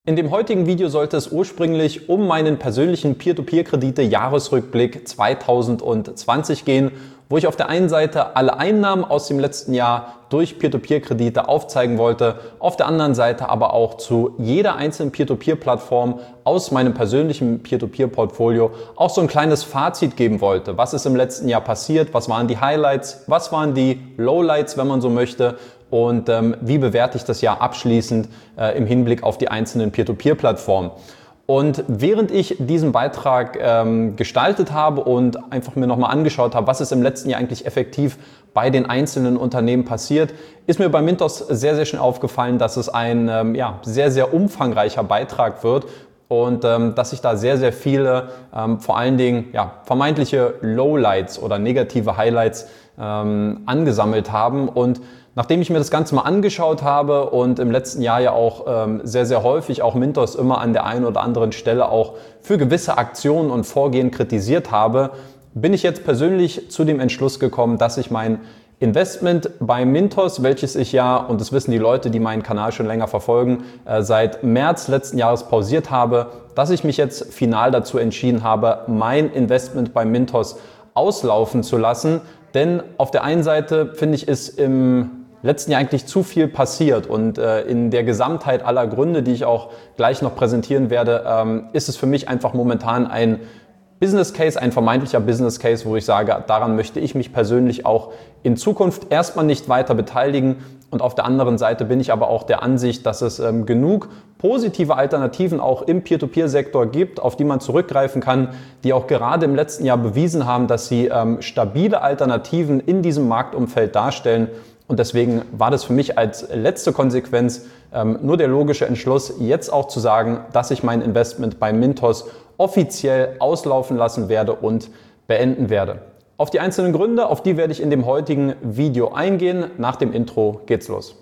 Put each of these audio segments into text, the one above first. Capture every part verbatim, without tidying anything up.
In dem heutigen Video sollte es ursprünglich um meinen persönlichen Peer-to-Peer-Kredite-Jahresrückblick zweitausendzwanzig gehen, wo ich auf der einen Seite alle Einnahmen aus dem letzten Jahr durch Peer-to-Peer-Kredite aufzeigen wollte, auf der anderen Seite aber auch zu jeder einzelnen Peer-to-Peer-Plattform aus meinem persönlichen Peer-to-Peer-Portfolio auch so ein kleines Fazit geben wollte. Was ist im letzten Jahr passiert? Was waren die Highlights? Was waren die Lowlights, wenn man so möchte? Und ähm, wie bewerte ich das Jahr abschließend äh, im Hinblick auf die einzelnen Peer-to-Peer-Plattformen. Und während ich diesen Beitrag ähm, gestaltet habe und einfach mir nochmal angeschaut habe, was ist im letzten Jahr eigentlich effektiv bei den einzelnen Unternehmen passiert, ist mir bei Mintos sehr, sehr schnell aufgefallen, dass es ein ähm, ja, sehr, sehr umfangreicher Beitrag wird. Und ähm, dass sich da sehr, sehr viele, ähm, vor allen Dingen ja, vermeintliche Lowlights oder negative Highlights ähm, angesammelt haben. Und nachdem ich mir das Ganze mal angeschaut habe und im letzten Jahr ja auch ähm, sehr, sehr häufig auch Mintos immer an der einen oder anderen Stelle auch für gewisse Aktionen und Vorgehen kritisiert habe, bin ich jetzt persönlich zu dem Entschluss gekommen, dass ich mein Investment bei Mintos, welches ich ja, und das wissen die Leute, die meinen Kanal schon länger verfolgen, äh, seit März letzten Jahres pausiert habe, dass ich mich jetzt final dazu entschieden habe, mein Investment bei Mintos auslaufen zu lassen. Denn auf der einen Seite, finde ich, ist im letzten Jahr eigentlich zu viel passiert und äh, in der Gesamtheit aller Gründe, die ich auch gleich noch präsentieren werde, ähm, ist es für mich einfach momentan ein Business Case, ein vermeintlicher Business Case, wo ich sage, daran möchte ich mich persönlich auch in Zukunft erstmal nicht weiter beteiligen. Und auf der anderen Seite bin ich aber auch der Ansicht, dass es ähm, genug positive Alternativen auch im Peer-to-Peer-Sektor gibt, auf die man zurückgreifen kann, die auch gerade im letzten Jahr bewiesen haben, dass sie ähm, stabile Alternativen in diesem Marktumfeld darstellen. Und deswegen war das für mich als letzte Konsequenz ähm, nur der logische Entschluss, jetzt auch zu sagen, dass ich mein Investment bei Mintos offiziell auslaufen lassen werde und beenden werde. Auf die einzelnen Gründe, auf die werde ich in dem heutigen Video eingehen. Nach dem Intro geht's los.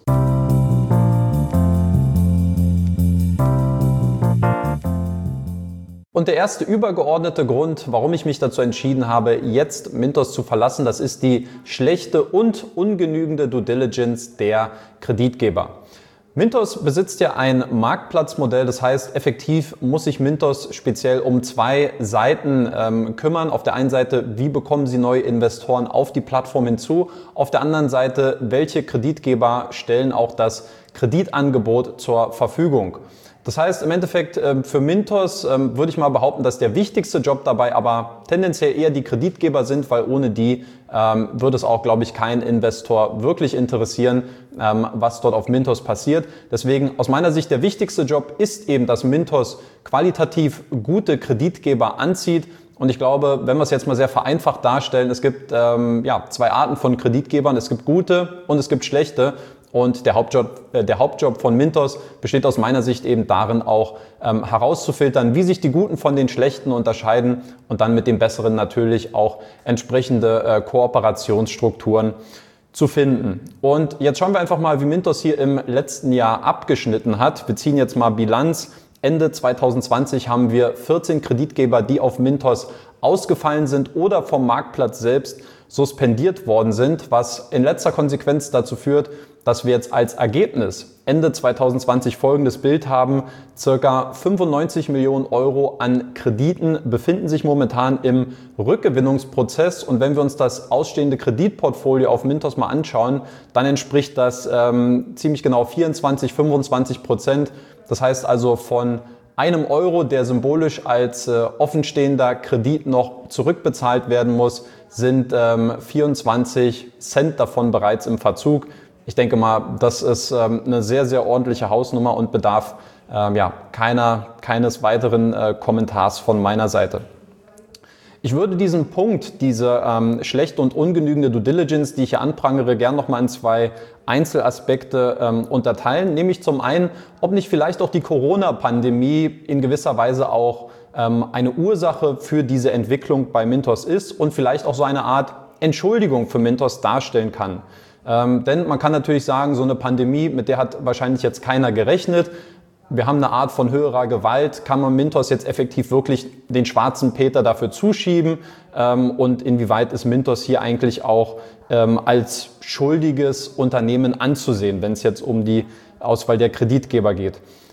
Und der erste übergeordnete Grund, warum ich mich dazu entschieden habe, jetzt Mintos zu verlassen, das ist die schlechte und ungenügende Due Diligence der Kreditgeber. Mintos besitzt ja ein Marktplatzmodell, das heißt, effektiv muss sich Mintos speziell um zwei Seiten ähm, kümmern. Auf der einen Seite, wie bekommen sie neue Investoren auf die Plattform hinzu? Auf der anderen Seite, welche Kreditgeber stellen auch das Kreditangebot zur Verfügung? Das heißt, im Endeffekt für Mintos ähm, würde ich mal behaupten, dass der wichtigste Job dabei aber tendenziell eher die Kreditgeber sind, weil ohne die ähm, würde es auch, glaube ich, keinen Investor wirklich interessieren, ähm, was dort auf Mintos passiert. Deswegen aus meiner Sicht der wichtigste Job ist eben, dass Mintos qualitativ gute Kreditgeber anzieht. Und ich glaube, wenn wir es jetzt mal sehr vereinfacht darstellen, es gibt ähm, ja, zwei Arten von Kreditgebern. Es gibt gute und es gibt schlechte. Und der Hauptjob, äh, der Hauptjob von Mintos besteht aus meiner Sicht eben darin, auch ähm, herauszufiltern, wie sich die Guten von den Schlechten unterscheiden und dann mit den Besseren natürlich auch entsprechende äh, Kooperationsstrukturen zu finden. Und jetzt schauen wir einfach mal, wie Mintos hier im letzten Jahr abgeschnitten hat. Wir ziehen jetzt mal Bilanz. Ende zweitausendzwanzig haben wir vierzehn Kreditgeber, die auf Mintos ausgefallen sind oder vom Marktplatz selbst suspendiert worden sind, was in letzter Konsequenz dazu führt, dass wir jetzt als Ergebnis Ende zweitausendzwanzig folgendes Bild haben. Circa fünfundneunzig Millionen Euro an Krediten befinden sich momentan im Rückgewinnungsprozess. Und wenn wir uns das ausstehende Kreditportfolio auf Mintos mal anschauen, dann entspricht das ähm, ziemlich genau vierundzwanzig, fünfundzwanzig Prozent. Das heißt also von einem Euro, der symbolisch als äh, offenstehender Kredit noch zurückbezahlt werden muss, sind ähm, vierundzwanzig Cent davon bereits im Verzug. Ich denke mal, das ist ähm, eine sehr, sehr ordentliche Hausnummer und bedarf ähm, ja, keiner, keines weiteren äh, Kommentars von meiner Seite. Ich würde diesen Punkt, diese ähm, schlechte und ungenügende Due Diligence, die ich hier anprangere, gern nochmal in zwei Einzelaspekte ähm, unterteilen. Nämlich zum einen, ob nicht vielleicht auch die Corona-Pandemie in gewisser Weise auch ähm, eine Ursache für diese Entwicklung bei Mintos ist und vielleicht auch so eine Art Entschuldigung für Mintos darstellen kann. Ähm, denn man kann natürlich sagen, so eine Pandemie, mit der hat wahrscheinlich jetzt keiner gerechnet. Wir haben eine Art von höherer Gewalt. Kann man Mintos jetzt effektiv wirklich den schwarzen Peter dafür zuschieben? Ähm, und inwieweit ist Mintos hier eigentlich auch ähm, als schuldiges Unternehmen anzusehen, wenn es jetzt um die Auswahl der Kreditgeber geht?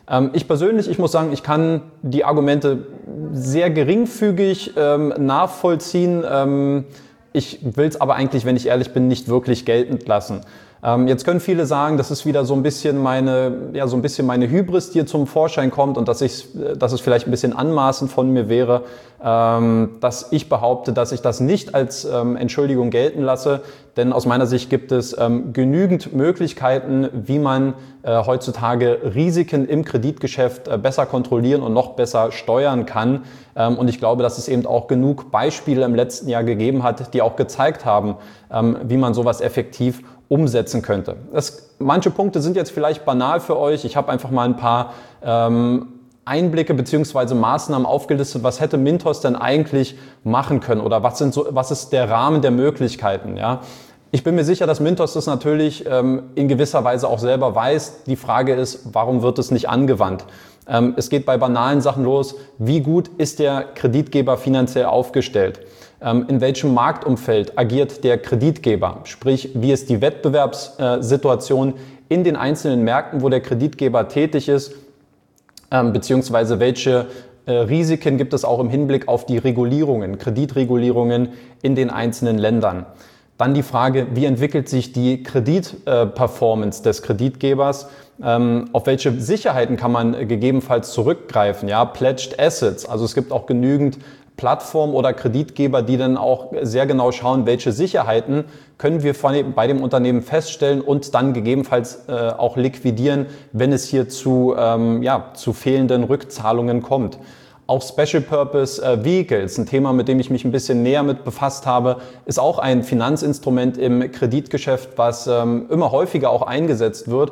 Ähm, ich persönlich, ich muss sagen, ich kann die Argumente sehr geringfügig ähm, nachvollziehen. Ähm, ich will es aber eigentlich, wenn ich ehrlich bin, nicht wirklich geltend lassen. Ähm, jetzt können viele sagen, das ist wieder so ein bisschen meine, ja, so ein bisschen meine Hybris, die hier zum Vorschein kommt und dass ich, dass es vielleicht ein bisschen anmaßend von mir wäre, ähm, dass ich behaupte, dass ich das nicht als ähm, Entschuldigung gelten lasse, denn aus meiner Sicht gibt es ähm, genügend Möglichkeiten, wie man äh, heutzutage Risiken im Kreditgeschäft äh, besser kontrollieren und noch besser steuern kann. Ähm, und ich glaube, dass es eben auch genug Beispiele im letzten Jahr gegeben hat, die auch gezeigt haben, ähm, wie man sowas effektiv umsetzen könnte. Das, manche Punkte sind jetzt vielleicht banal für euch. Ich habe einfach mal ein paar ähm, Einblicke bzw. Maßnahmen aufgelistet. Was hätte Mintos denn eigentlich machen können oder was, sind so, was ist der Rahmen der Möglichkeiten? Ja? Ich bin mir sicher, dass Mintos das natürlich ähm, in gewisser Weise auch selber weiß. Die Frage ist, warum wird es nicht angewandt? Ähm, es geht bei banalen Sachen los. Wie gut ist der Kreditgeber finanziell aufgestellt? In welchem Marktumfeld agiert der Kreditgeber? Sprich, wie ist die Wettbewerbssituation in den einzelnen Märkten, wo der Kreditgeber tätig ist? Beziehungsweise welche Risiken gibt es auch im Hinblick auf die Regulierungen, Kreditregulierungen in den einzelnen Ländern? Dann die Frage, wie entwickelt sich die Kreditperformance des Kreditgebers? Auf welche Sicherheiten kann man gegebenenfalls zurückgreifen? Ja, Pledged Assets, also es gibt auch genügend Plattformen oder Kreditgeber, die dann auch sehr genau schauen, welche Sicherheiten können wir bei dem Unternehmen feststellen und dann gegebenenfalls äh, auch liquidieren, wenn es hier zu, ähm, ja, zu fehlenden Rückzahlungen kommt. Auch Special Purpose äh, Vehicles, ein Thema, mit dem ich mich ein bisschen näher mit befasst habe, ist auch ein Finanzinstrument im Kreditgeschäft, was ähm, immer häufiger auch eingesetzt wird,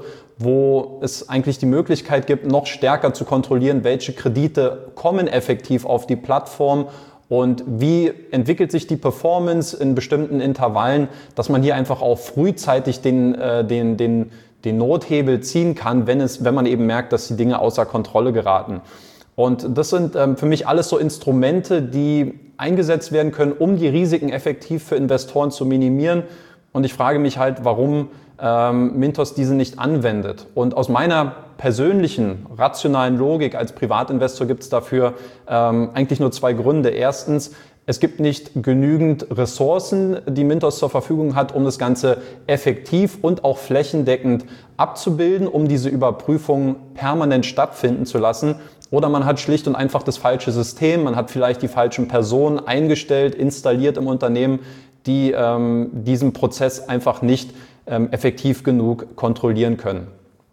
wo es eigentlich die Möglichkeit gibt, noch stärker zu kontrollieren, welche Kredite kommen effektiv auf die Plattform und wie entwickelt sich die Performance in bestimmten Intervallen, dass man hier einfach auch frühzeitig den, äh, den, den, den Nothebel ziehen kann, wenn, es, wenn man eben merkt, dass die Dinge außer Kontrolle geraten. Und das sind ähm, für mich alles so Instrumente, die eingesetzt werden können, um die Risiken effektiv für Investoren zu minimieren. Und ich frage mich halt, warum ähm, Mintos diese nicht anwendet. Und aus meiner persönlichen, rationalen Logik als Privatinvestor gibt es dafür ähm, eigentlich nur zwei Gründe. Erstens, es gibt nicht genügend Ressourcen, die Mintos zur Verfügung hat, um das Ganze effektiv und auch flächendeckend abzubilden, um diese Überprüfung permanent stattfinden zu lassen. Oder man hat schlicht und einfach das falsche System, man hat vielleicht die falschen Personen eingestellt, installiert im Unternehmen, die ähm, diesen Prozess einfach nicht ähm, effektiv genug kontrollieren können.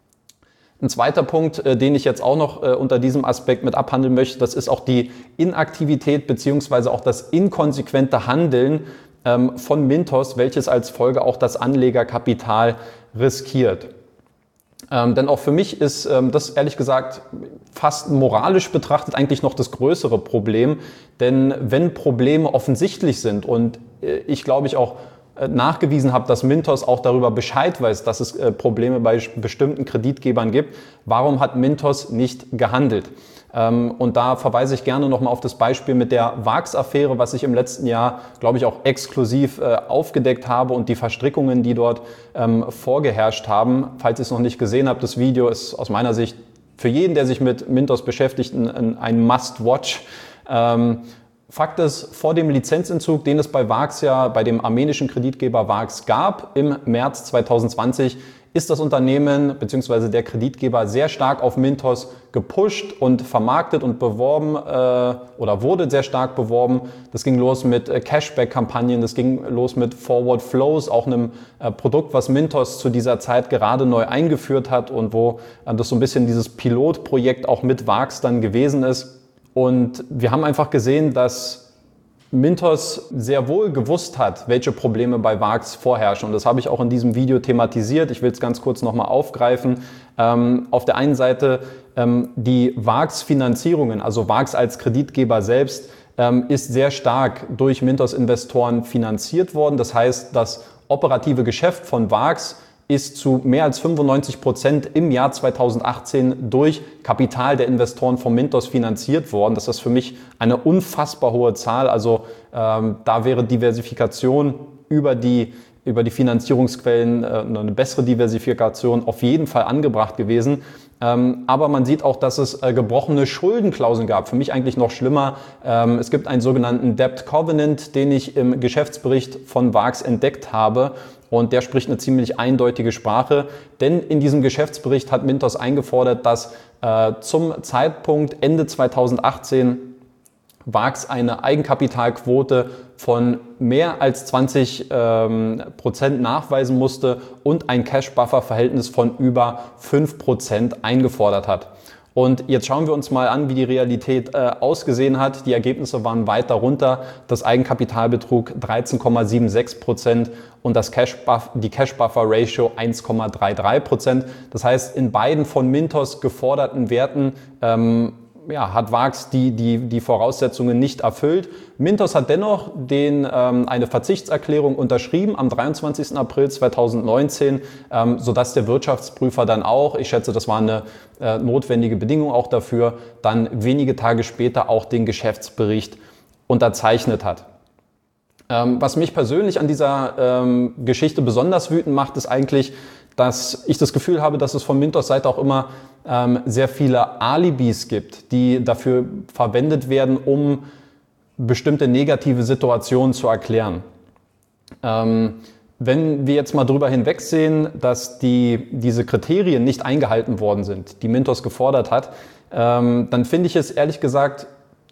Ein zweiter Punkt, äh, den ich jetzt auch noch äh, unter diesem Aspekt mit abhandeln möchte, das ist auch die Inaktivität bzw. auch das inkonsequente Handeln ähm, von Mintos, welches als Folge auch das Anlegerkapital riskiert. Ähm, denn auch für mich ist ähm, das ehrlich gesagt fast moralisch betrachtet eigentlich noch das größere Problem. Denn wenn Probleme offensichtlich sind und äh, ich glaube ich auch äh, nachgewiesen habe, dass Mintos auch darüber Bescheid weiß, dass es äh, Probleme bei bestimmten Kreditgebern gibt, warum hat Mintos nicht gehandelt? Ähm, und da verweise ich gerne nochmal auf das Beispiel mit der Vax-Affäre, was ich im letzten Jahr, glaube ich, auch exklusiv äh, aufgedeckt habe und die Verstrickungen, die dort ähm, vorgeherrscht haben. Falls ihr es noch nicht gesehen habt, das Video ist aus meiner Sicht für jeden, der sich mit Mintos beschäftigt, ein, ein Must-Watch. Ähm, Fakt ist, vor dem Lizenzentzug, den es bei Vax ja, bei dem armenischen Kreditgeber Vax gab, im März zweitausendzwanzig, ist das Unternehmen bzw. der Kreditgeber sehr stark auf Mintos gepusht und vermarktet und beworben äh, oder wurde sehr stark beworben. Das ging los mit äh, Cashback-Kampagnen, das ging los mit Forward Flows, auch einem äh, Produkt, was Mintos zu dieser Zeit gerade neu eingeführt hat und wo äh, das so ein bisschen dieses Pilotprojekt auch mit Vax dann gewesen ist. Und wir haben einfach gesehen, dass Mintos sehr wohl gewusst hat, welche Probleme bei Vax vorherrschen. Und das habe ich auch in diesem Video thematisiert. Ich will es ganz kurz nochmal aufgreifen. Ähm, auf der einen Seite ähm, die Vax-Finanzierungen, also Vax als Kreditgeber selbst, ähm, ist sehr stark durch Mintos-Investoren finanziert worden. Das heißt, das operative Geschäft von Vax ist zu mehr als fünfundneunzig Prozent im Jahr zweitausendachtzehn durch Kapital der Investoren von Mintos finanziert worden. Das ist für mich eine unfassbar hohe Zahl. Also ähm, da wäre Diversifikation über die, über die Finanzierungsquellen, äh, eine bessere Diversifikation auf jeden Fall angebracht gewesen. Ähm, aber man sieht auch, dass es äh, gebrochene Schuldenklauseln gab. Für mich eigentlich noch schlimmer. Ähm, es gibt einen sogenannten Debt Covenant, den ich im Geschäftsbericht von V A X entdeckt habe. Und der spricht eine ziemlich eindeutige Sprache. Denn in diesem Geschäftsbericht hat Mintos eingefordert, dass äh, zum Zeitpunkt Ende zweitausendachtzehn V A X eine Eigenkapitalquote von mehr als zwanzig ähm, Prozent nachweisen musste und ein Cash-Buffer-Verhältnis von über fünf Prozent eingefordert hat. Und jetzt schauen wir uns mal an, wie die Realität äh, ausgesehen hat. Die Ergebnisse waren weit darunter. Das Eigenkapital betrug dreizehn Komma sechsundsiebzig Prozent und das Cash Buff, die Cash-Buffer-Ratio eins Komma dreiunddreißig Prozent. Das heißt, in beiden von Mintos geforderten Werten ähm, ja, hat V A X die, die, die Voraussetzungen nicht erfüllt. Mintos hat dennoch den, ähm, eine Verzichtserklärung unterschrieben am dreiundzwanzigsten April zweitausendneunzehn, ähm, sodass der Wirtschaftsprüfer dann auch, ich schätze, das war eine äh, notwendige Bedingung auch dafür, dann wenige Tage später auch den Geschäftsbericht unterzeichnet hat. Ähm, was mich persönlich an dieser ähm, Geschichte besonders wütend macht, ist eigentlich, dass ich das Gefühl habe, dass es von Mintos Seite auch immer ähm, sehr viele Alibis gibt, die dafür verwendet werden, um bestimmte negative Situationen zu erklären. Ähm, wenn wir jetzt mal drüber hinwegsehen, dass die, diese Kriterien nicht eingehalten worden sind, die Mintos gefordert hat, ähm, dann finde ich es ehrlich gesagt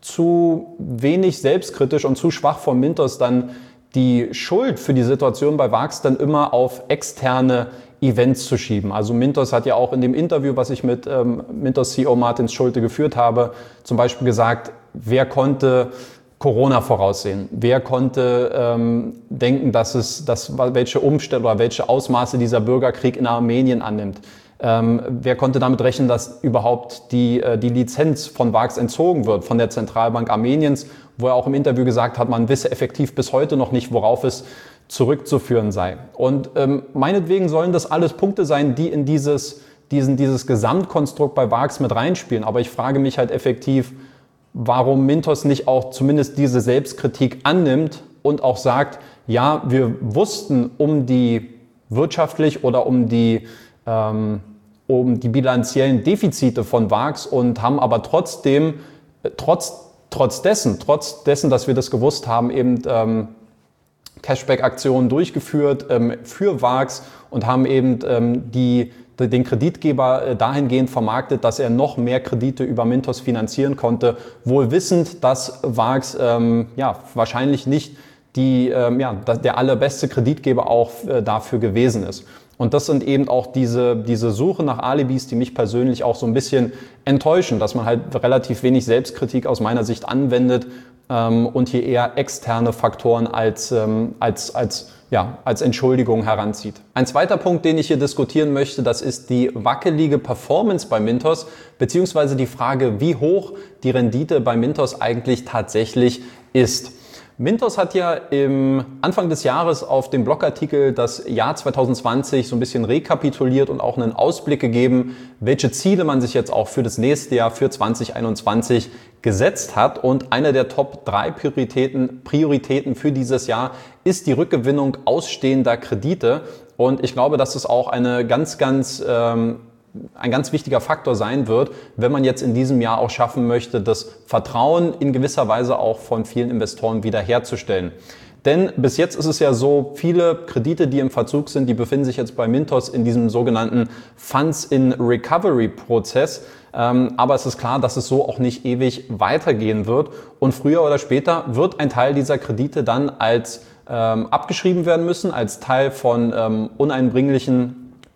zu wenig selbstkritisch und zu schwach von Mintos, dann die Schuld für die Situation bei V A X dann immer auf externe Events zu schieben. Also Mintos hat ja auch in dem Interview, was ich mit ähm, Mintos C E O Martin Schulte geführt habe, zum Beispiel gesagt, wer konnte Corona voraussehen? Wer konnte ähm, denken, dass es, dass, welche Umstände oder welche Ausmaße dieser Bürgerkrieg in Armenien annimmt? Ähm, wer konnte damit rechnen, dass überhaupt die, äh, die Lizenz von V A X entzogen wird von der Zentralbank Armeniens, wo er auch im Interview gesagt hat, man wisse effektiv bis heute noch nicht, worauf es zurückzuführen sei. Und ähm, meinetwegen sollen das alles Punkte sein, die in dieses, diesen, dieses Gesamtkonstrukt bei V A X mit reinspielen. Aber ich frage mich halt effektiv, warum Mintos nicht auch zumindest diese Selbstkritik annimmt und auch sagt, ja, wir wussten um die wirtschaftlich oder um die, ähm, um die bilanziellen Defizite von V A X und haben aber trotzdem, trotz, trotz dessen, trotz dessen, dass wir das gewusst haben, eben ähm, Cashback-Aktionen durchgeführt ähm, für V A X und haben eben ähm, die, den Kreditgeber äh, dahingehend vermarktet, dass er noch mehr Kredite über Mintos finanzieren konnte, wohl wissend, dass V A X ähm, ja, wahrscheinlich nicht die, ähm, ja, der allerbeste Kreditgeber auch äh, dafür gewesen ist. Und das sind eben auch diese, diese Suche nach Alibis, die mich persönlich auch so ein bisschen enttäuschen, dass man halt relativ wenig Selbstkritik aus meiner Sicht anwendet ähm, und hier eher externe Faktoren als, ähm, als, als, ja, als Entschuldigung heranzieht. Ein zweiter Punkt, den ich hier diskutieren möchte, das ist die wackelige Performance bei Mintos, beziehungsweise die Frage, wie hoch die Rendite bei Mintos eigentlich tatsächlich ist. Mintos hat ja im Anfang des Jahres auf dem Blogartikel das Jahr zweitausendzwanzig so ein bisschen rekapituliert und auch einen Ausblick gegeben, welche Ziele man sich jetzt auch für das nächste Jahr, für zwanzig einundzwanzig gesetzt hat. Und eine der Top drei Prioritäten, Prioritäten für dieses Jahr ist die Rückgewinnung ausstehender Kredite. Und ich glaube, dass es auch eine ganz, ganz ähm, ein ganz wichtiger Faktor sein wird, wenn man jetzt in diesem Jahr auch schaffen möchte, das Vertrauen in gewisser Weise auch von vielen Investoren wiederherzustellen. Denn bis jetzt ist es ja so, viele Kredite, die im Verzug sind, die befinden sich jetzt bei Mintos in diesem sogenannten Funds in Recovery Prozess. Ähm, aber es ist klar, dass es so auch nicht ewig weitergehen wird. Und früher oder später wird ein Teil dieser Kredite dann als ähm, abgeschrieben werden müssen, als Teil von ähm, uneinbringlichen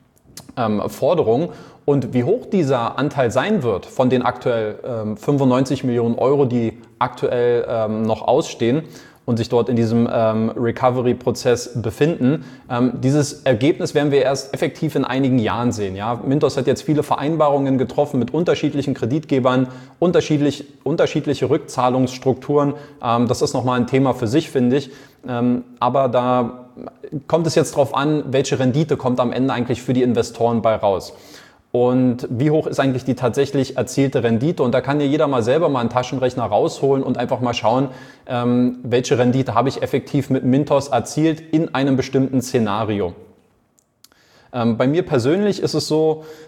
Ähm, Forderung. Und wie hoch dieser Anteil sein wird von den aktuell ähm, fünfundneunzig Millionen Euro, die aktuell ähm, noch ausstehen und sich dort in diesem ähm, Recovery-Prozess befinden, ähm, dieses Ergebnis werden wir erst effektiv in einigen Jahren sehen. Ja? Mintos hat jetzt viele Vereinbarungen getroffen mit unterschiedlichen Kreditgebern, unterschiedlich, unterschiedliche Rückzahlungsstrukturen. Ähm, das ist nochmal ein Thema für sich, finde ich. Ähm, aber da kommt es jetzt darauf an, welche Rendite kommt am Ende eigentlich für die Investoren bei raus. Und wie hoch ist eigentlich die tatsächlich erzielte Rendite? Und da kann ja jeder mal selber mal einen Taschenrechner rausholen und einfach mal schauen, ähm, welche Rendite habe ich effektiv mit Mintos erzielt in einem bestimmten Szenario. Ähm, bei mir persönlich ist es so,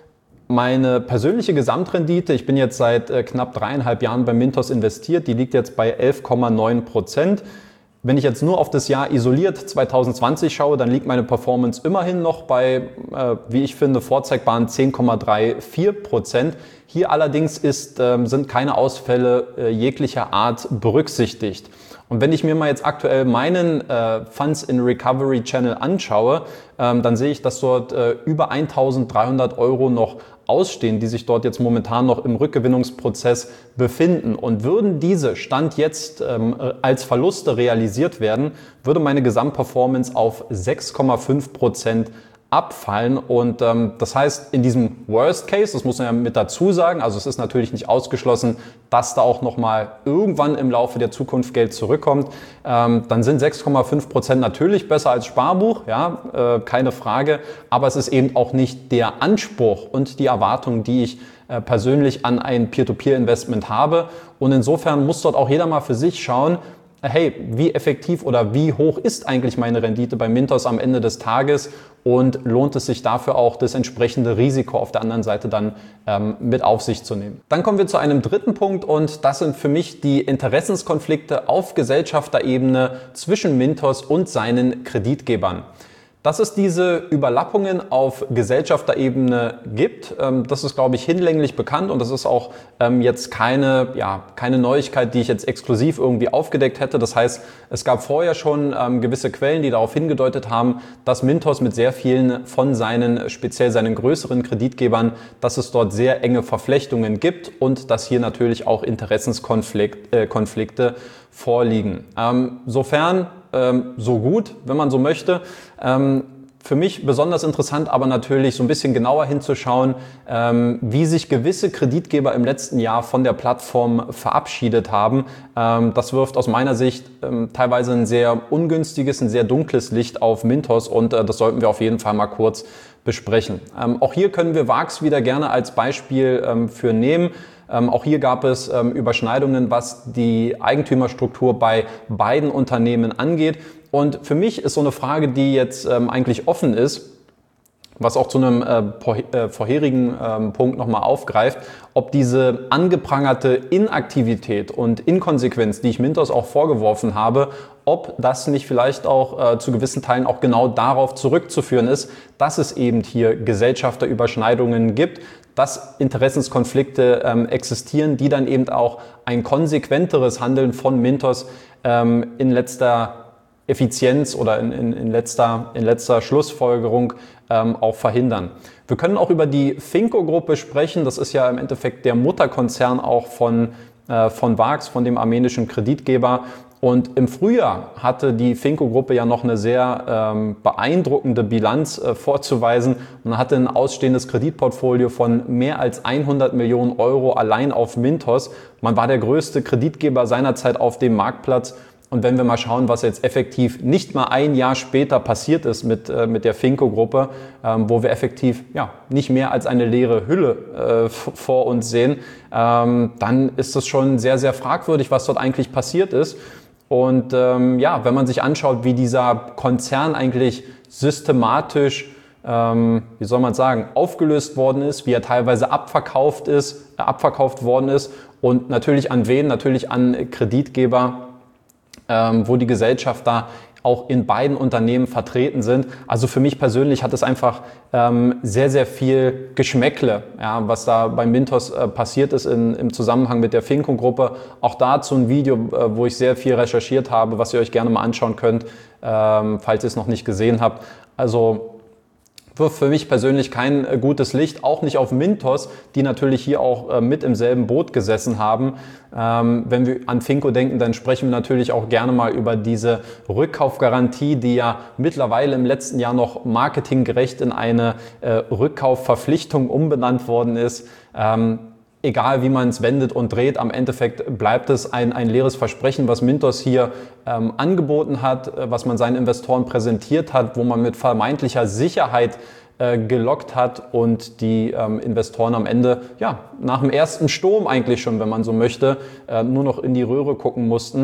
Meine persönliche Gesamtrendite, ich bin jetzt seit äh, knapp dreieinhalb Jahren bei Mintos investiert, die liegt jetzt bei elf Komma neun Prozent. Wenn ich jetzt nur auf das Jahr isoliert zwanzig zwanzig schaue, dann liegt meine Performance immerhin noch bei, äh, wie ich finde, vorzeigbaren zehn Komma vierunddreißig Prozent. Hier allerdings ist, äh, sind keine Ausfälle äh, jeglicher Art berücksichtigt. Und wenn ich mir mal jetzt aktuell meinen äh, Funds in Recovery Channel anschaue, ähm, dann sehe ich, dass dort äh, über eintausenddreihundert Euro noch ausstehen, die sich dort jetzt momentan noch im Rückgewinnungsprozess befinden. Und würden diese Stand jetzt ähm, als Verluste realisiert werden, würde meine Gesamtperformance auf sechs Komma fünf Prozent abfallen. Und ähm, das heißt, in diesem Worst Case, das muss man ja mit dazu sagen, also es ist natürlich nicht ausgeschlossen, dass da auch nochmal irgendwann im Laufe der Zukunft Geld zurückkommt, ähm, dann sind sechs Komma fünf Prozent natürlich besser als Sparbuch, ja, äh, keine Frage, aber es ist eben auch nicht der Anspruch und die Erwartung, die ich äh, persönlich an ein Peer-to-Peer-Investment habe. Und insofern muss dort auch jeder mal für sich schauen, hey, wie effektiv oder wie hoch ist eigentlich meine Rendite bei Mintos am Ende des Tages und lohnt es sich dafür auch, das entsprechende Risiko auf der anderen Seite dann ähm, mit auf sich zu nehmen. Dann kommen wir zu einem dritten Punkt und das sind für mich die Interessenskonflikte auf Gesellschafterebene zwischen Mintos und seinen Kreditgebern. Dass es diese Überlappungen auf Gesellschafterebene gibt, das ist, glaube ich, hinlänglich bekannt und das ist auch jetzt keine, ja, keine Neuigkeit, die ich jetzt exklusiv irgendwie aufgedeckt hätte. Das heißt, es gab vorher schon gewisse Quellen, die darauf hingedeutet haben, dass Mintos mit sehr vielen von seinen, speziell seinen größeren Kreditgebern, dass es dort sehr enge Verflechtungen gibt und dass hier natürlich auch Interessenskonflikte äh, Konflikte vorliegen. Ähm, sofern ähm, so gut, wenn man so möchte. Ähm, Für mich besonders interessant, aber natürlich so ein bisschen genauer hinzuschauen, ähm, wie sich gewisse Kreditgeber im letzten Jahr von der Plattform verabschiedet haben. Ähm, das wirft aus meiner Sicht ähm, teilweise ein sehr ungünstiges, ein sehr dunkles Licht auf Mintos und äh, das sollten wir auf jeden Fall mal kurz besprechen. Ähm, auch hier können wir V A X wieder gerne als Beispiel ähm, für nehmen. Ähm, auch hier gab es ähm, Überschneidungen, was die Eigentümerstruktur bei beiden Unternehmen angeht. Und für mich ist so eine Frage, die jetzt ähm, eigentlich offen ist, was auch zu einem äh, vorherigen ähm, Punkt nochmal aufgreift, ob diese angeprangerte Inaktivität und Inkonsequenz, die ich Mintos auch vorgeworfen habe, ob das nicht vielleicht auch äh, zu gewissen Teilen auch genau darauf zurückzuführen ist, dass es eben hier Gesellschafterüberschneidungen gibt, dass Interessenskonflikte ähm, existieren, die dann eben auch ein konsequenteres Handeln von Mintos ähm, in letzter Effizienz oder in, in, in, letzter, in letzter Schlussfolgerung ähm, auch verhindern. Wir können auch über die Finco-Gruppe sprechen. Das ist ja im Endeffekt der Mutterkonzern auch von, äh, von V A X, von dem armenischen Kreditgeber. Und im Frühjahr hatte die Finco-Gruppe ja noch eine sehr ähm, beeindruckende Bilanz äh, vorzuweisen und hatte ein ausstehendes Kreditportfolio von mehr als hundert Millionen Euro allein auf Mintos. Man war der größte Kreditgeber seinerzeit auf dem Marktplatz. Und wenn wir mal schauen, was jetzt effektiv nicht mal ein Jahr später passiert ist mit, äh, mit der Finco-Gruppe, ähm, wo wir effektiv ja, nicht mehr als eine leere Hülle äh, vor uns sehen, ähm, dann ist es schon sehr, sehr fragwürdig, was dort eigentlich passiert ist. Und ähm, ja, wenn man sich anschaut, wie dieser Konzern eigentlich systematisch, ähm, wie soll man sagen, aufgelöst worden ist, wie er teilweise abverkauft ist, äh, abverkauft worden ist und natürlich an wen? Natürlich an Kreditgeber, Ähm, wo die Gesellschafter auch in beiden Unternehmen vertreten sind. Also für mich persönlich hat es einfach ähm, sehr, sehr viel Geschmäckle, ja, was da bei Mintos äh, passiert ist in, im Zusammenhang mit der Finco-Gruppe. Auch dazu ein Video, äh, wo ich sehr viel recherchiert habe, was ihr euch gerne mal anschauen könnt, ähm, falls ihr es noch nicht gesehen habt. Also wirft für mich persönlich kein äh, gutes Licht, auch nicht auf Mintos, die natürlich hier auch äh, mit im selben Boot gesessen haben. Ähm, wenn wir an Finco denken, dann sprechen wir natürlich auch gerne mal über diese Rückkaufgarantie, die ja mittlerweile im letzten Jahr noch marketinggerecht in eine äh, Rückkaufverpflichtung umbenannt worden ist. Ähm, Egal wie man es wendet und dreht, am Endeffekt bleibt es ein, ein leeres Versprechen, was Mintos hier ähm, angeboten hat, äh, was man seinen Investoren präsentiert hat, wo man mit vermeintlicher Sicherheit äh, gelockt hat und die ähm, Investoren am Ende, ja, nach dem ersten Sturm eigentlich schon, wenn man so möchte, äh, nur noch in die Röhre gucken mussten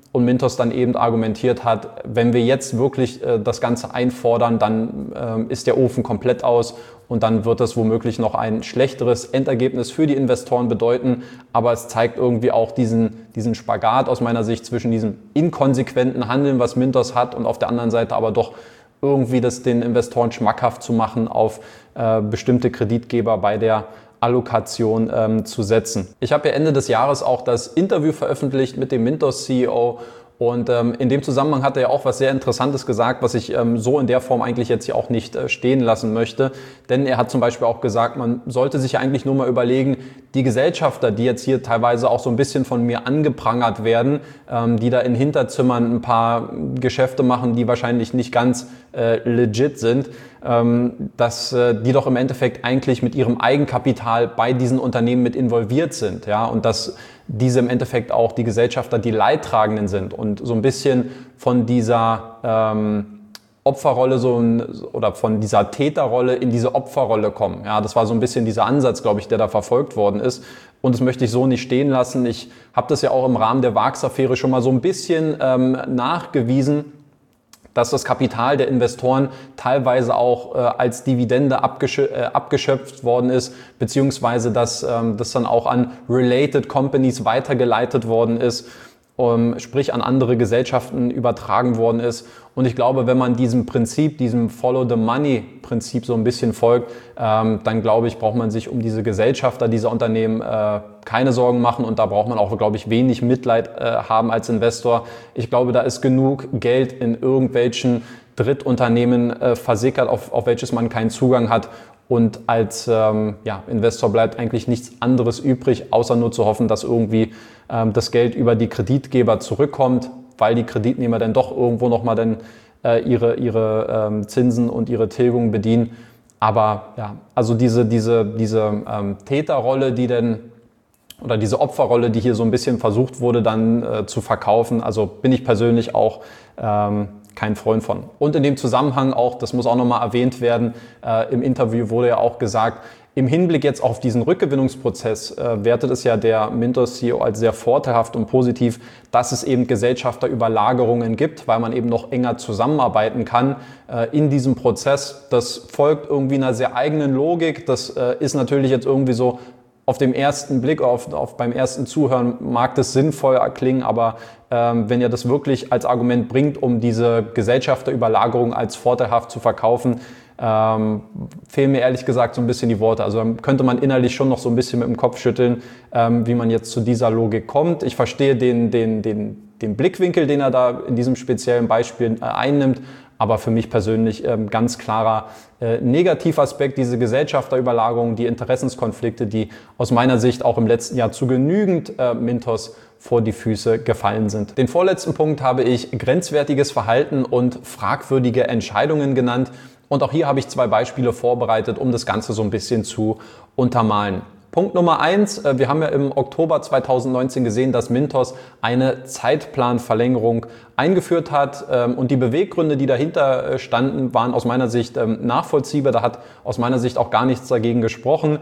und Mintos dann eben argumentiert hat, wenn wir jetzt wirklich äh, das Ganze einfordern, dann äh, ist der Ofen komplett aus und dann wird das womöglich noch ein schlechteres Endergebnis für die Investoren bedeuten. Aber es zeigt irgendwie auch diesen, diesen Spagat aus meiner Sicht zwischen diesem inkonsequenten Handeln, was Mintos hat, und auf der anderen Seite aber doch irgendwie das den Investoren schmackhaft zu machen, auf äh, bestimmte Kreditgeber bei der Allokation ähm, zu setzen. Ich habe ja Ende des Jahres auch das Interview veröffentlicht mit dem Mintos C E O und ähm, in dem Zusammenhang hat er ja auch was sehr Interessantes gesagt, was ich ähm, so in der Form eigentlich jetzt hier auch nicht äh, stehen lassen möchte. Denn er hat zum Beispiel auch gesagt, man sollte sich ja eigentlich nur mal überlegen, die Gesellschafter, die jetzt hier teilweise auch so ein bisschen von mir angeprangert werden, ähm, die da in Hinterzimmern ein paar Geschäfte machen, die wahrscheinlich nicht ganz äh, legit sind, ähm, dass äh, die doch im Endeffekt eigentlich mit ihrem Eigenkapital bei diesen Unternehmen mit involviert sind, ja, und dass diese im Endeffekt auch die Gesellschafter die Leidtragenden sind und so ein bisschen von dieser ähm, Opferrolle so ein, oder von dieser Täterrolle in diese Opferrolle kommen. Ja, das war so ein bisschen dieser Ansatz, glaube ich, der da verfolgt worden ist. Und das möchte ich so nicht stehen lassen. Ich habe das ja auch im Rahmen der Vax-Affäre schon mal so ein bisschen ähm, nachgewiesen, dass das Kapital der Investoren teilweise auch äh, als Dividende abgeschö äh, abgeschöpft worden ist, beziehungsweise dass ähm, das dann auch an related Companies weitergeleitet worden ist, um, sprich an andere Gesellschaften übertragen worden ist. Und ich glaube, wenn man diesem Prinzip, diesem Follow-the-Money-Prinzip so ein bisschen folgt, ähm, dann glaube ich, braucht man sich um diese Gesellschafter dieser Unternehmen äh, keine Sorgen machen und da braucht man auch, glaube ich, wenig Mitleid äh, haben als Investor. Ich glaube, da ist genug Geld in irgendwelchen Drittunternehmen äh, versickert, auf, auf welches man keinen Zugang hat. Und als ähm, ja, Investor bleibt eigentlich nichts anderes übrig, außer nur zu hoffen, dass irgendwie ähm, das Geld über die Kreditgeber zurückkommt, weil die Kreditnehmer dann doch irgendwo nochmal dann äh, ihre, ihre ähm, Zinsen und ihre Tilgungen bedienen. Aber ja, also diese, diese, diese ähm, Täterrolle, die denn oder diese Opferrolle, die hier so ein bisschen versucht wurde dann äh, zu verkaufen, also bin ich persönlich auch ähm, kein Freund von. Und in dem Zusammenhang auch, das muss auch nochmal erwähnt werden, äh, im Interview wurde ja auch gesagt, im Hinblick jetzt auf diesen Rückgewinnungsprozess äh, wertet es ja der Mintos C E O als sehr vorteilhaft und positiv, dass es eben Gesellschafterüberlagerungen gibt, weil man eben noch enger zusammenarbeiten kann äh, in diesem Prozess. Das folgt irgendwie einer sehr eigenen Logik. Das äh, ist natürlich jetzt irgendwie so auf dem ersten Blick, auf, auf beim ersten Zuhören mag das sinnvoll klingen, aber ähm, wenn ihr das wirklich als Argument bringt, um diese Gesellschafterüberlagerung als vorteilhaft zu verkaufen, ähm, fehlen mir ehrlich gesagt so ein bisschen die Worte. Also dann könnte man innerlich schon noch so ein bisschen mit dem Kopf schütteln, ähm, wie man jetzt zu dieser Logik kommt. Ich verstehe den, den, den, den Blickwinkel, den er da in diesem speziellen Beispiel äh, einnimmt, aber für mich persönlich ähm, ganz klarer äh, Negativaspekt, diese Gesellschafterüberlagerung, die Interessenskonflikte, die aus meiner Sicht auch im letzten Jahr zu genügend äh, Mintos vor die Füße gefallen sind. Den vorletzten Punkt habe ich grenzwertiges Verhalten und fragwürdige Entscheidungen genannt. Und auch hier habe ich zwei Beispiele vorbereitet, um das Ganze so ein bisschen zu untermalen. Punkt Nummer eins, wir haben ja im Oktober zweitausendneunzehn gesehen, dass Mintos eine Zeitplanverlängerung eingeführt hat und die Beweggründe, die dahinter standen, waren aus meiner Sicht nachvollziehbar. Da hat aus meiner Sicht auch gar nichts dagegen gesprochen.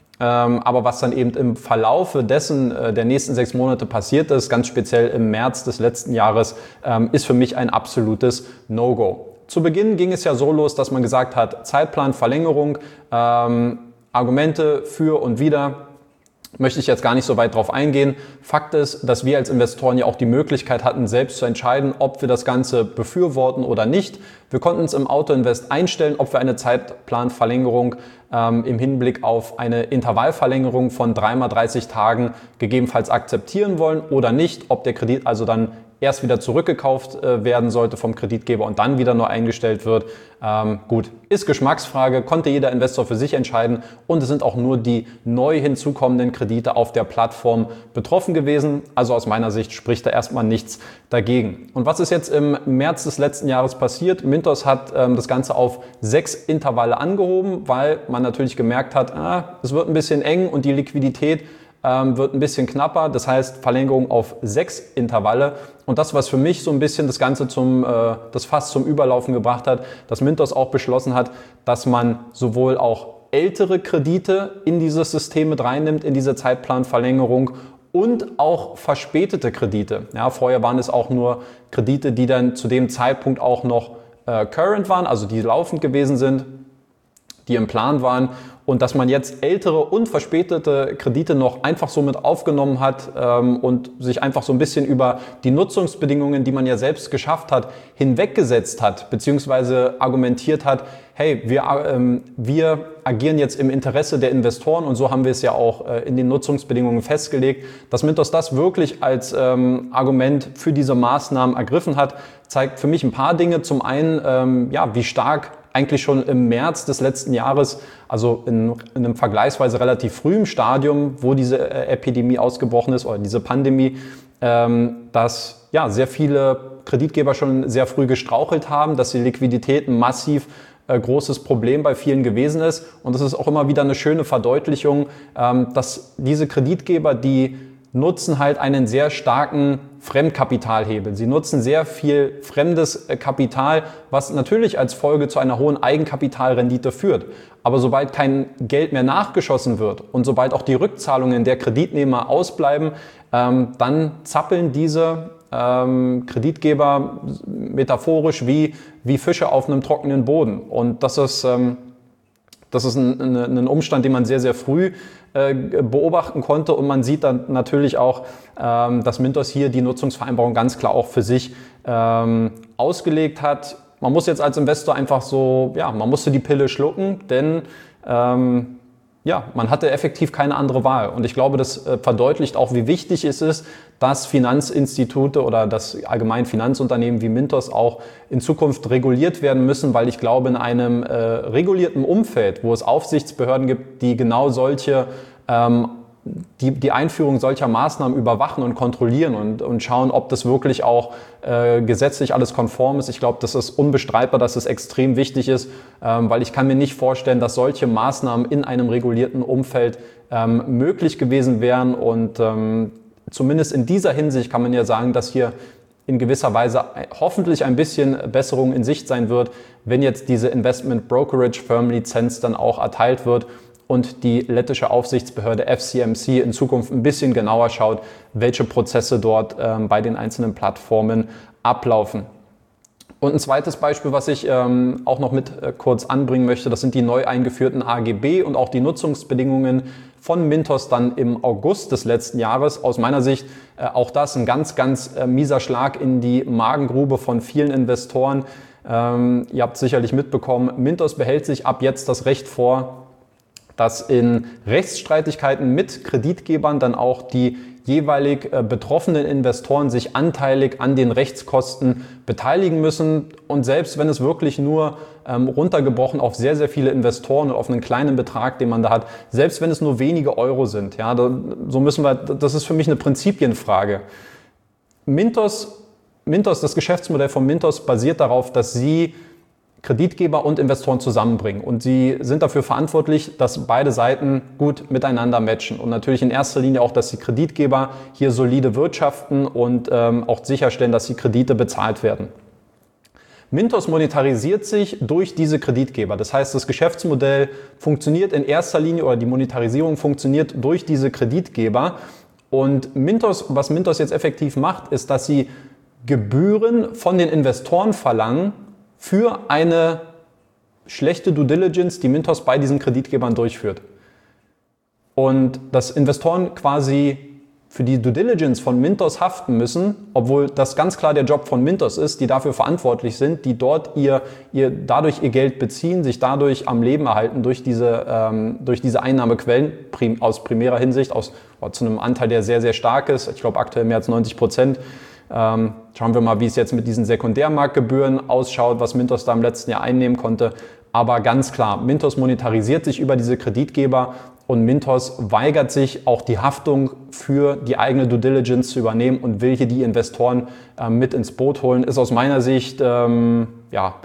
Aber was dann eben im Verlaufe dessen der nächsten sechs Monate passiert ist, ganz speziell im März des letzten Jahres, ist für mich ein absolutes No-Go. Zu Beginn ging es ja so los, dass man gesagt hat, Zeitplanverlängerung, ähm, Argumente für und wider, möchte ich jetzt gar nicht so weit drauf eingehen. Fakt ist, dass wir als Investoren ja auch die Möglichkeit hatten, selbst zu entscheiden, ob wir das Ganze befürworten oder nicht. Wir konnten es im Auto-Invest einstellen, ob wir eine Zeitplanverlängerung ähm, im Hinblick auf eine Intervallverlängerung von dreimal dreißig Tagen gegebenenfalls akzeptieren wollen oder nicht, ob der Kredit also dann erst wieder zurückgekauft äh, werden sollte vom Kreditgeber und dann wieder neu eingestellt wird. Ähm, gut, ist Geschmacksfrage, konnte jeder Investor für sich entscheiden und es sind auch nur die neu hinzukommenden Kredite auf der Plattform betroffen gewesen. Also aus meiner Sicht spricht da erstmal nichts dagegen. Und was ist jetzt im März des letzten Jahres passiert? Mintos hat ähm, das Ganze auf sechs Intervalle angehoben, weil man natürlich gemerkt hat, ah, es wird ein bisschen eng und die Liquidität ähm, wird ein bisschen knapper. Das heißt Verlängerung auf sechs Intervalle. Und das, was für mich so ein bisschen das Ganze zum, äh, das Fass zum Überlaufen gebracht hat, dass Mintos auch beschlossen hat, dass man sowohl auch ältere Kredite in dieses System mit reinnimmt, in diese Zeitplanverlängerung und auch verspätete Kredite. Ja, vorher waren es auch nur Kredite, die dann zu dem Zeitpunkt auch noch äh, current waren, also die laufend gewesen sind, die im Plan waren, und dass man jetzt ältere und verspätete Kredite noch einfach so mit aufgenommen hat ähm, und sich einfach so ein bisschen über die Nutzungsbedingungen, die man ja selbst geschafft hat, hinweggesetzt hat, beziehungsweise argumentiert hat, hey, wir, ähm, wir agieren jetzt im Interesse der Investoren, und so haben wir es ja auch äh, in den Nutzungsbedingungen festgelegt. Dass Mintos das wirklich als ähm, Argument für diese Maßnahmen ergriffen hat, zeigt für mich ein paar Dinge. Zum einen, ähm, ja, wie stark eigentlich schon im März des letzten Jahres, also in, in einem vergleichsweise relativ frühen Stadium, wo diese äh, Epidemie ausgebrochen ist oder diese Pandemie, ähm, dass ja, sehr viele Kreditgeber schon sehr früh gestrauchelt haben, dass die Liquidität ein massiv äh, großes Problem bei vielen gewesen ist. Und das ist auch immer wieder eine schöne Verdeutlichung, ähm, dass diese Kreditgeber, die nutzen halt einen sehr starken Fremdkapitalhebel. Sie nutzen sehr viel fremdes Kapital, was natürlich als Folge zu einer hohen Eigenkapitalrendite führt. Aber sobald kein Geld mehr nachgeschossen wird und sobald auch die Rückzahlungen der Kreditnehmer ausbleiben, ähm, dann zappeln diese ähm, Kreditgeber metaphorisch wie, wie Fische auf einem trockenen Boden. Und das ist... Ähm, Das ist ein, ein, ein Umstand, den man sehr, sehr früh äh, beobachten konnte, und man sieht dann natürlich auch, ähm, dass Mintos hier die Nutzungsvereinbarung ganz klar auch für sich ähm, ausgelegt hat. Man muss jetzt als Investor einfach so, ja, man musste die Pille schlucken, denn ähm, ja, man hatte effektiv keine andere Wahl. Und ich glaube, das äh, verdeutlicht auch, wie wichtig es ist, dass Finanzinstitute oder dass allgemein Finanzunternehmen wie Mintos auch in Zukunft reguliert werden müssen, weil ich glaube, in einem äh, regulierten Umfeld, wo es Aufsichtsbehörden gibt, die genau solche ähm, Die, die Einführung solcher Maßnahmen überwachen und kontrollieren und, und schauen, ob das wirklich auch äh, gesetzlich alles konform ist. Ich glaube, das ist unbestreitbar, dass es extrem wichtig ist, ähm, weil ich kann mir nicht vorstellen, dass solche Maßnahmen in einem regulierten Umfeld ähm, möglich gewesen wären. Und ähm, zumindest in dieser Hinsicht kann man ja sagen, dass hier in gewisser Weise hoffentlich ein bisschen Besserung in Sicht sein wird, wenn jetzt diese Investment Brokerage Firm Lizenz dann auch erteilt wird und die lettische Aufsichtsbehörde F C M C in Zukunft ein bisschen genauer schaut, welche Prozesse dort ähm, bei den einzelnen Plattformen ablaufen. Und ein zweites Beispiel, was ich ähm, auch noch mit äh, kurz anbringen möchte, das sind die neu eingeführten A G B und auch die Nutzungsbedingungen von Mintos dann im August des letzten Jahres. Aus meiner Sicht äh, auch das ein ganz, ganz äh, mieser Schlag in die Magengrube von vielen Investoren. Ähm, ihr habt sicherlich mitbekommen, Mintos behält sich ab jetzt das Recht vor, dass in Rechtsstreitigkeiten mit Kreditgebern dann auch die jeweilig betroffenen Investoren sich anteilig an den Rechtskosten beteiligen müssen. Und selbst wenn es wirklich nur ähm, runtergebrochen auf sehr, sehr viele Investoren und auf einen kleinen Betrag, den man da hat, selbst wenn es nur wenige Euro sind, ja, da, so müssen wir, das ist für mich eine Prinzipienfrage. Mintos, Mintos, das Geschäftsmodell von Mintos basiert darauf, dass sie Kreditgeber und Investoren zusammenbringen. Und sie sind dafür verantwortlich, dass beide Seiten gut miteinander matchen. Und natürlich in erster Linie auch, dass die Kreditgeber hier solide wirtschaften und ähm, auch sicherstellen, dass die Kredite bezahlt werden. Mintos monetarisiert sich durch diese Kreditgeber. Das heißt, das Geschäftsmodell funktioniert in erster Linie, oder die Monetarisierung funktioniert durch diese Kreditgeber. Und Mintos, was Mintos jetzt effektiv macht, ist, dass sie Gebühren von den Investoren verlangen, für eine schlechte Due Diligence, die Mintos bei diesen Kreditgebern durchführt. Und dass Investoren quasi für die Due Diligence von Mintos haften müssen, obwohl das ganz klar der Job von Mintos ist, die dafür verantwortlich sind, die dort ihr, ihr dadurch ihr Geld beziehen, sich dadurch am Leben erhalten durch diese, ähm, durch diese Einnahmequellen prim, aus primärer Hinsicht, aus, oh, zu einem Anteil, der sehr, sehr stark ist. Ich glaube aktuell mehr als neunzig Prozent. Ähm, schauen wir mal, wie es jetzt mit diesen Sekundärmarktgebühren ausschaut, was Mintos da im letzten Jahr einnehmen konnte. Aber ganz klar, Mintos monetarisiert sich über diese Kreditgeber und Mintos weigert sich, auch die Haftung für die eigene Due Diligence zu übernehmen und will hier die Investoren äh, mit ins Boot holen. Ist aus meiner Sicht ähm, ja,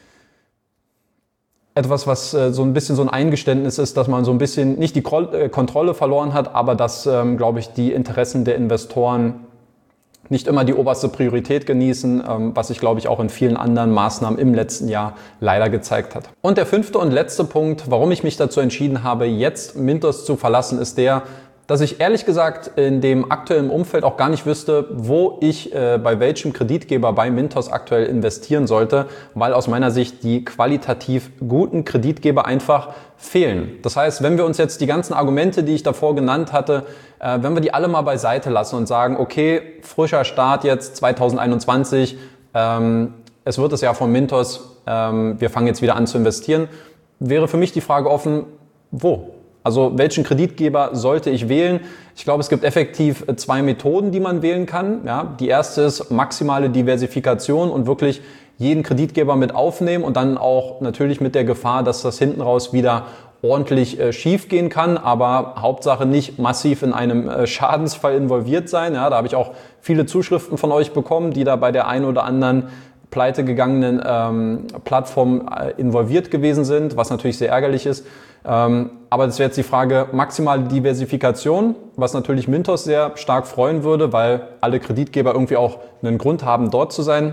etwas, was äh, so ein bisschen so ein Eingeständnis ist, dass man so ein bisschen nicht die Kro- äh, Kontrolle verloren hat, aber dass, ähm, glaube ich, die Interessen der Investoren nicht immer die oberste Priorität genießen, was sich, glaube ich, auch in vielen anderen Maßnahmen im letzten Jahr leider gezeigt hat. Und der fünfte und letzte Punkt, warum ich mich dazu entschieden habe, jetzt Mintos zu verlassen, ist der, dass ich ehrlich gesagt in dem aktuellen Umfeld auch gar nicht wüsste, wo ich äh, bei welchem Kreditgeber bei Mintos aktuell investieren sollte, weil aus meiner Sicht die qualitativ guten Kreditgeber einfach fehlen. Das heißt, wenn wir uns jetzt die ganzen Argumente, die ich davor genannt hatte, äh, wenn wir die alle mal beiseite lassen und sagen, okay, frischer Start jetzt zwanzig einundzwanzig, ähm, es wird das Jahr von Mintos, ähm, wir fangen jetzt wieder an zu investieren, wäre für mich die Frage offen, wo? Also welchen Kreditgeber sollte ich wählen? Ich glaube, es gibt effektiv zwei Methoden, die man wählen kann. Ja, die erste ist maximale Diversifikation und wirklich jeden Kreditgeber mit aufnehmen und dann auch natürlich mit der Gefahr, dass das hinten raus wieder ordentlich äh, schief gehen kann, aber Hauptsache nicht massiv in einem äh, Schadensfall involviert sein. Ja, da habe ich auch viele Zuschriften von euch bekommen, die da bei der einen oder anderen pleite gegangenen ähm, Plattform äh, involviert gewesen sind, was natürlich sehr ärgerlich ist. Ähm, aber das wäre jetzt die Frage maximale Diversifikation, was natürlich Mintos sehr stark freuen würde, weil alle Kreditgeber irgendwie auch einen Grund haben, dort zu sein.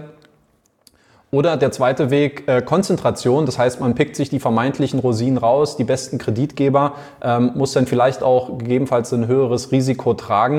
Oder der zweite Weg, äh, Konzentration, das heißt, man pickt sich die vermeintlichen Rosinen raus, die besten Kreditgeber, ähm, muss dann vielleicht auch gegebenenfalls ein höheres Risiko tragen.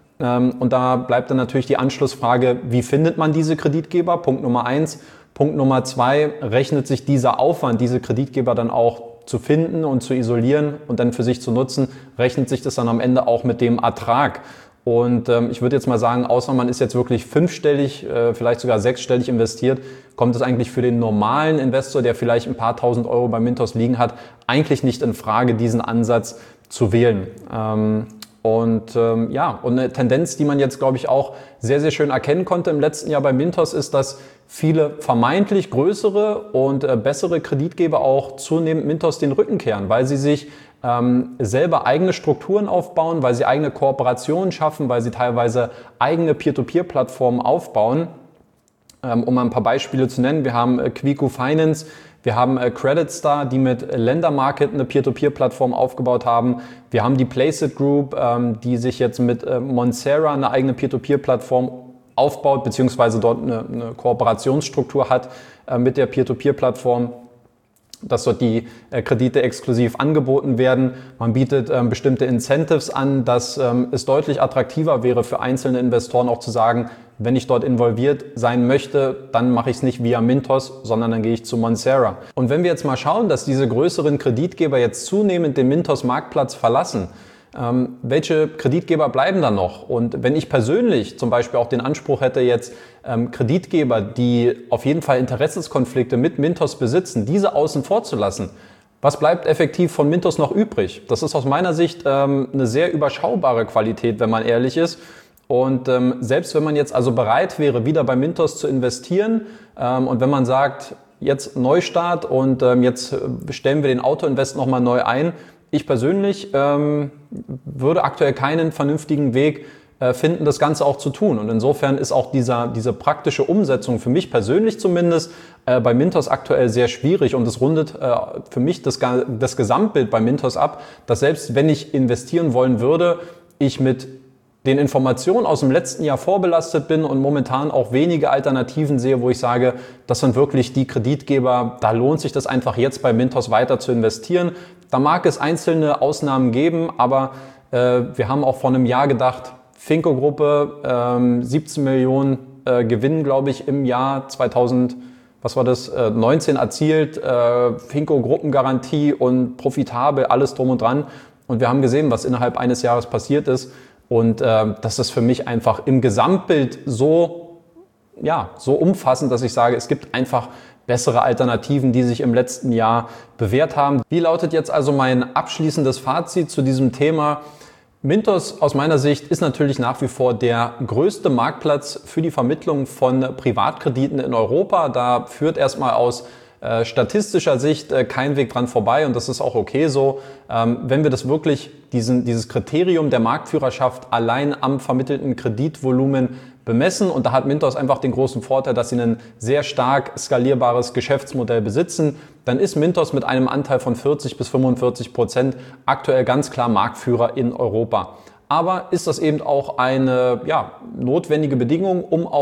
Und da bleibt dann natürlich die Anschlussfrage, wie findet man diese Kreditgeber? Punkt Nummer eins. Punkt Nummer zwei, rechnet sich dieser Aufwand, diese Kreditgeber dann auch zu finden und zu isolieren und dann für sich zu nutzen, rechnet sich das dann am Ende auch mit dem Ertrag? Und ähm, ich würde jetzt mal sagen, außer man ist jetzt wirklich fünfstellig, äh, vielleicht sogar sechsstellig investiert, kommt es eigentlich für den normalen Investor, der vielleicht ein paar tausend Euro bei Mintos liegen hat, eigentlich nicht in Frage, diesen Ansatz zu wählen. Ähm, Und ähm, ja, und eine Tendenz, die man jetzt, glaube ich, auch sehr, sehr schön erkennen konnte im letzten Jahr bei Mintos, ist, dass viele vermeintlich größere und äh, bessere Kreditgeber auch zunehmend Mintos den Rücken kehren, weil sie sich ähm, selber eigene Strukturen aufbauen, weil sie eigene Kooperationen schaffen, weil sie teilweise eigene Peer-to-Peer-Plattformen aufbauen. Ähm, um mal ein paar Beispiele zu nennen, wir haben äh, Quico Finance, wir haben äh, CreditStar, die mit Lender-Market eine Peer-to-Peer-Plattform aufgebaut haben. Wir haben die Placeit Group, ähm, die sich jetzt mit äh, Monstera eine eigene Peer-to-Peer-Plattform aufbaut, beziehungsweise dort eine, eine Kooperationsstruktur hat äh, mit der Peer-to-Peer-Plattform, dass dort die äh, Kredite exklusiv angeboten werden. Man bietet ähm, bestimmte Incentives an, dass ähm, es deutlich attraktiver wäre für einzelne Investoren auch zu sagen, wenn ich dort involviert sein möchte, dann mache ich es nicht via Mintos, sondern dann gehe ich zu Monstera. Und wenn wir jetzt mal schauen, dass diese größeren Kreditgeber jetzt zunehmend den Mintos-Marktplatz verlassen, ähm, welche Kreditgeber bleiben dann noch? Und wenn ich persönlich zum Beispiel auch den Anspruch hätte, jetzt ähm, Kreditgeber, die auf jeden Fall Interessenskonflikte mit Mintos besitzen, diese außen vor zu lassen, was bleibt effektiv von Mintos noch übrig? Das ist aus meiner Sicht ähm, eine sehr überschaubare Qualität, wenn man ehrlich ist. Und ähm, selbst wenn man jetzt also bereit wäre, wieder bei Mintos zu investieren ähm, und wenn man sagt, jetzt Neustart und ähm, jetzt stellen wir den Autoinvest nochmal neu ein, ich persönlich ähm, würde aktuell keinen vernünftigen Weg äh, finden, das Ganze auch zu tun. Und insofern ist auch dieser, diese praktische Umsetzung für mich persönlich zumindest äh, bei Mintos aktuell sehr schwierig und es rundet äh, für mich das, das Gesamtbild bei Mintos ab, dass selbst wenn ich investieren wollen würde, ich mit den Informationen aus dem letzten Jahr vorbelastet bin und momentan auch wenige Alternativen sehe, wo ich sage, das sind wirklich die Kreditgeber, da lohnt sich das einfach jetzt bei Mintos weiter zu investieren. Da mag es einzelne Ausnahmen geben, aber äh, wir haben auch vor einem Jahr gedacht, Finco-Gruppe, ähm, siebzehn Millionen äh, Gewinn, glaube ich, im Jahr zweitausend, was war das, äh, neunzehn erzielt, äh, Finco-Gruppengarantie und profitabel, alles drum und dran. Und wir haben gesehen, was innerhalb eines Jahres passiert ist. Und äh, das ist für mich einfach im Gesamtbild so, ja, so umfassend, dass ich sage, es gibt einfach bessere Alternativen, die sich im letzten Jahr bewährt haben. Wie lautet jetzt also mein abschließendes Fazit zu diesem Thema? Mintos aus meiner Sicht ist natürlich nach wie vor der größte Marktplatz für die Vermittlung von Privatkrediten in Europa. Da führt erstmal aus äh, statistischer Sicht äh, kein Weg dran vorbei und das ist auch okay so. Ähm, wenn wir das wirklich, diesen, dieses Kriterium der Marktführerschaft allein am vermittelten Kreditvolumen bemessen und da hat Mintos einfach den großen Vorteil, dass sie ein sehr stark skalierbares Geschäftsmodell besitzen, dann ist Mintos mit einem Anteil von vierzig bis fünfundvierzig Prozent aktuell ganz klar Marktführer in Europa. Aber ist das eben auch eine ja, notwendige Bedingung, um auch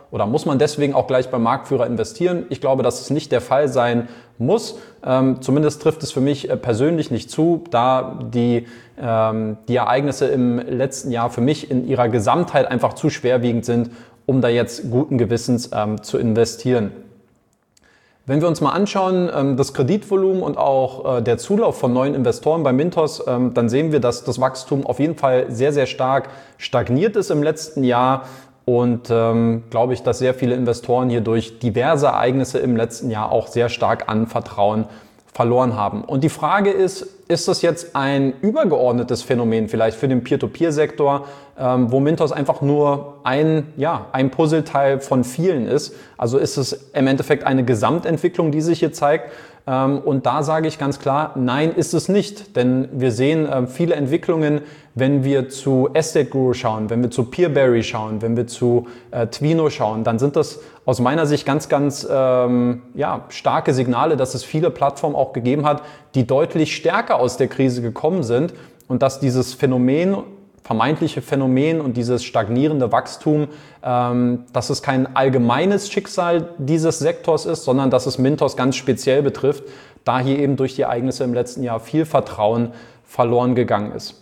oder muss man deswegen auch gleich beim Marktführer investieren? Ich glaube, dass es nicht der Fall sein muss. Ähm, zumindest trifft es für mich äh, persönlich nicht zu, da die, ähm, die Ereignisse im letzten Jahr für mich in ihrer Gesamtheit einfach zu schwerwiegend sind, um da jetzt guten Gewissens ähm, zu investieren. Wenn wir uns mal anschauen, ähm, das Kreditvolumen und auch äh, der Zulauf von neuen Investoren bei Mintos, ähm, dann sehen wir, dass das Wachstum auf jeden Fall sehr, sehr stark stagniert ist im letzten Jahr. Und ähm, glaube ich, dass sehr viele Investoren hier durch diverse Ereignisse im letzten Jahr auch sehr stark an Vertrauen verloren haben. Und die Frage ist, ist das jetzt ein übergeordnetes Phänomen vielleicht für den Peer-to-Peer-Sektor, ähm, wo Mintos einfach nur ein, ja, ein Puzzleteil von vielen ist? Also ist es im Endeffekt eine Gesamtentwicklung, die sich hier zeigt? Ähm, und da sage ich ganz klar, nein, ist es nicht. Denn wir sehen äh, viele Entwicklungen, wenn wir zu Estate Guru schauen, wenn wir zu Peerberry schauen, wenn wir zu äh, Twino schauen, dann sind das aus meiner Sicht ganz, ganz ähm, ja, starke Signale, dass es viele Plattformen auch gegeben hat, die deutlich stärker aus der Krise gekommen sind und dass dieses Phänomen, vermeintliche Phänomen und dieses stagnierende Wachstum, ähm, dass es kein allgemeines Schicksal dieses Sektors ist, sondern dass es Mintos ganz speziell betrifft, da hier eben durch die Ereignisse im letzten Jahr viel Vertrauen verloren gegangen ist.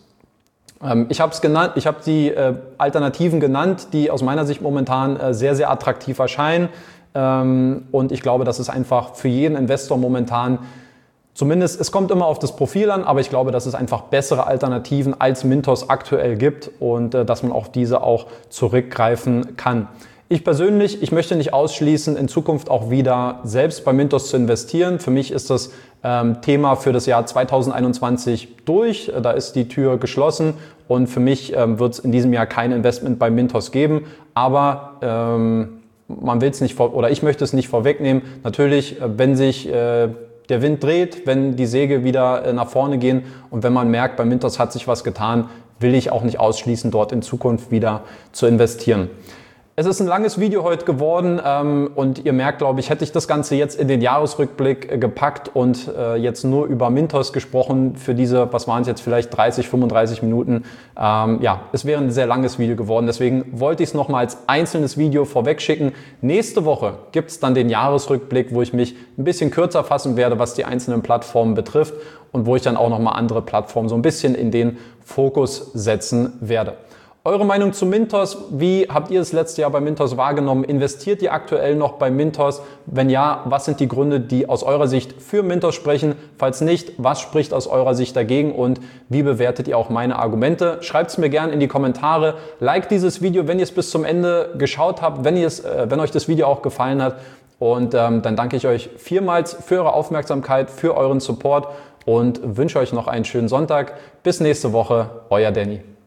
Ich habe es genannt, ich habe die äh, Alternativen genannt, die aus meiner Sicht momentan äh, sehr, sehr attraktiv erscheinen. Ähm, und ich glaube, dass es einfach für jeden Investor momentan, zumindest, es kommt immer auf das Profil an, aber ich glaube, dass es einfach bessere Alternativen als Mintos aktuell gibt und äh, dass man auf diese auch zurückgreifen kann. Ich persönlich, ich möchte nicht ausschließen, in Zukunft auch wieder selbst bei Mintos zu investieren. Für mich ist das ähm, Thema für das Jahr zweitausendeinundzwanzig durch. Da ist die Tür geschlossen und für mich ähm, wird es in diesem Jahr kein Investment bei Mintos geben. Aber ähm, man will es nicht vor, oder ich möchte es nicht vorwegnehmen. Natürlich, äh, wenn sich äh, der Wind dreht, wenn die Segel wieder äh, nach vorne gehen und wenn man merkt, bei Mintos hat sich was getan, will ich auch nicht ausschließen, dort in Zukunft wieder zu investieren. Es ist ein langes Video heute geworden ähm, und ihr merkt, glaube ich, hätte ich das Ganze jetzt in den Jahresrückblick äh, gepackt und äh, jetzt nur über Mintos gesprochen für diese, was waren es jetzt, vielleicht dreißig, fünfunddreißig Minuten. Ähm, ja, es wäre ein sehr langes Video geworden, deswegen wollte ich es nochmal als einzelnes Video vorweg schicken. Nächste Woche gibt es dann den Jahresrückblick, wo ich mich ein bisschen kürzer fassen werde, was die einzelnen Plattformen betrifft und wo ich dann auch nochmal andere Plattformen so ein bisschen in den Fokus setzen werde. Eure Meinung zu Mintos, wie habt ihr das letzte Jahr bei Mintos wahrgenommen? Investiert ihr aktuell noch bei Mintos? Wenn ja, was sind die Gründe, die aus eurer Sicht für Mintos sprechen? Falls nicht, was spricht aus eurer Sicht dagegen und wie bewertet ihr auch meine Argumente? Schreibt es mir gerne in die Kommentare. Like dieses Video, wenn ihr es bis zum Ende geschaut habt, wenn, ihr es, äh, wenn euch das Video auch gefallen hat. Und ähm, dann danke ich euch vielmals für eure Aufmerksamkeit, für euren Support und wünsche euch noch einen schönen Sonntag. Bis nächste Woche, euer Danny.